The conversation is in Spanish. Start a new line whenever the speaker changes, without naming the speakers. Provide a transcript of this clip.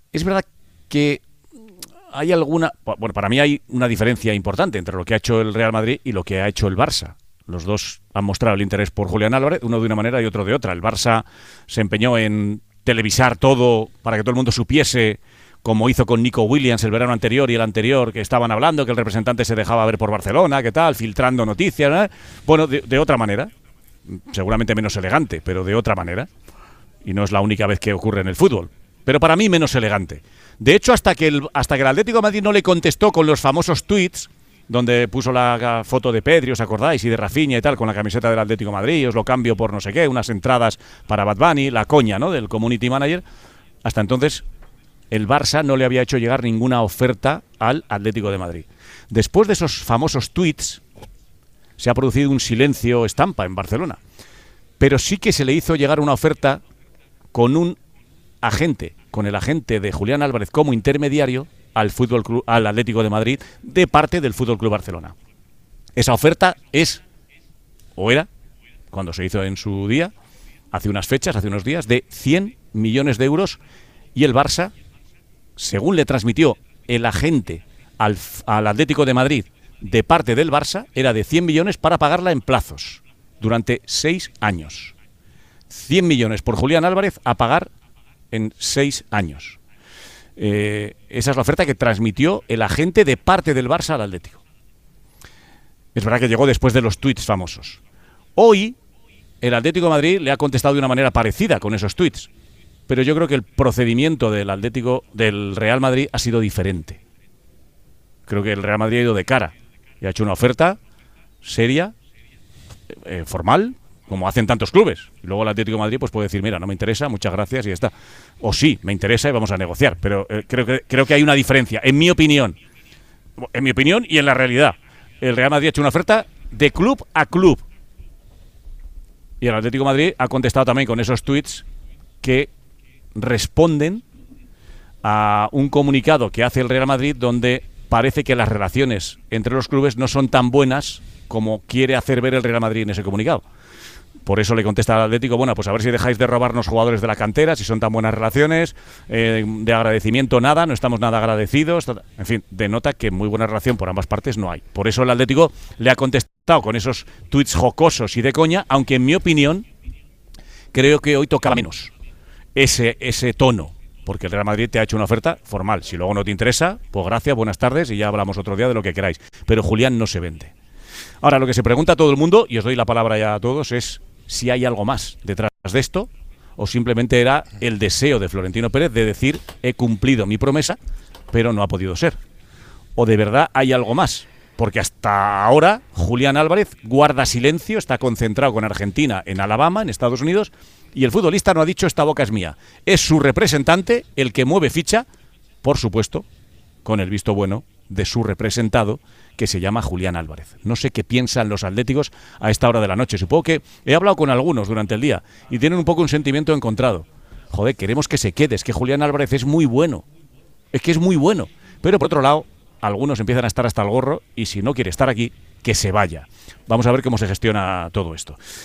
es verdad que hay alguna... Bueno, para mí hay una diferencia importante entre lo que ha hecho el Real Madrid y lo que ha hecho el Barça. Los dos han mostrado el interés por Julián Álvarez, uno de una manera y otro de otra. El Barça se empeñó en televisar todo para que todo el mundo supiese, como hizo con Nico Williams el verano anterior y el anterior, que estaban hablando, que el representante se dejaba ver por Barcelona, que tal, filtrando noticias, ¿no? Bueno, de otra manera, seguramente menos elegante, pero de otra manera. Y no es la única vez que ocurre en el fútbol. Pero para mí menos elegante. De hecho, hasta que el Atlético de Madrid no le contestó con los famosos tweets, donde puso la foto de Pedri, ¿os acordáis? Y de Rafinha y tal, con la camiseta del Atlético de Madrid, os lo cambio por no sé qué, unas entradas para Bad Bunny, la coña, ¿no?, del community manager. Hasta entonces, el Barça no le había hecho llegar ninguna oferta al Atlético de Madrid. Después de esos famosos tweets, se ha producido un silencio estampa en Barcelona. Pero sí que se le hizo llegar una oferta con un agente, con el agente de Julián Álvarez como intermediario al Atlético de Madrid de parte del Fútbol Club Barcelona. Esa oferta es, o era, cuando se hizo en su día, hace unas fechas, hace unos días, de 100 millones de euros, y el Barça, según le transmitió el agente al Atlético de Madrid de parte del Barça, era de 100 millones para pagarla en plazos durante 6 años. 100 millones por Julián Álvarez a pagar en 6 años. Esa es la oferta que transmitió el agente de parte del Barça al Atlético. Es verdad que llegó después de los tuits famosos. Hoy, el Atlético de Madrid le ha contestado de una manera parecida con esos tuits, pero yo creo que el procedimiento del Real Madrid ha sido diferente. Creo que el Real Madrid ha ido de cara y ha hecho una oferta seria, formal, como hacen tantos clubes. Y luego el Atlético de Madrid pues puede decir, mira, no me interesa, muchas gracias y ya está. O sí, me interesa y vamos a negociar. Pero creo que hay una diferencia, en mi opinión y en la realidad. El Real Madrid ha hecho una oferta de club a club. Y el Atlético de Madrid ha contestado también con esos tweets que responden a un comunicado que hace el Real Madrid donde parece que las relaciones entre los clubes no son tan buenas como quiere hacer ver el Real Madrid en ese comunicado. Por eso le contesta al Atlético, bueno, pues a ver si dejáis de robarnos jugadores de la cantera, si son tan buenas relaciones, de agradecimiento nada, no estamos nada agradecidos, en fin, denota que muy buena relación por ambas partes no hay. Por eso el Atlético le ha contestado con esos tuits jocosos y de coña, aunque en mi opinión creo que hoy toca menos ese tono, porque el Real Madrid te ha hecho una oferta formal. Si luego no te interesa, pues gracias, buenas tardes y ya hablamos otro día de lo que queráis. Pero Julián no se vende. Ahora, lo que se pregunta a todo el mundo, y os doy la palabra ya a todos, es si hay algo más detrás de esto o simplemente era el deseo de Florentino Pérez de decir he cumplido mi promesa, pero no ha podido ser. O de verdad hay algo más, porque hasta ahora Julián Álvarez guarda silencio, está concentrado con Argentina en Alabama, en Estados Unidos, y el futbolista no ha dicho esta boca es mía. Es su representante el que mueve ficha, por supuesto, con el visto bueno de su representado, que se llama Julián Álvarez. No sé qué piensan los atléticos a esta hora de la noche. Supongo que he hablado con algunos durante el día y tienen un poco un sentimiento encontrado. Joder, queremos que se quede, es que Julián Álvarez es muy bueno. Es que es muy bueno. Pero por otro lado, algunos empiezan a estar hasta el gorro y si no quiere estar aquí, que se vaya. Vamos a ver cómo se gestiona todo esto.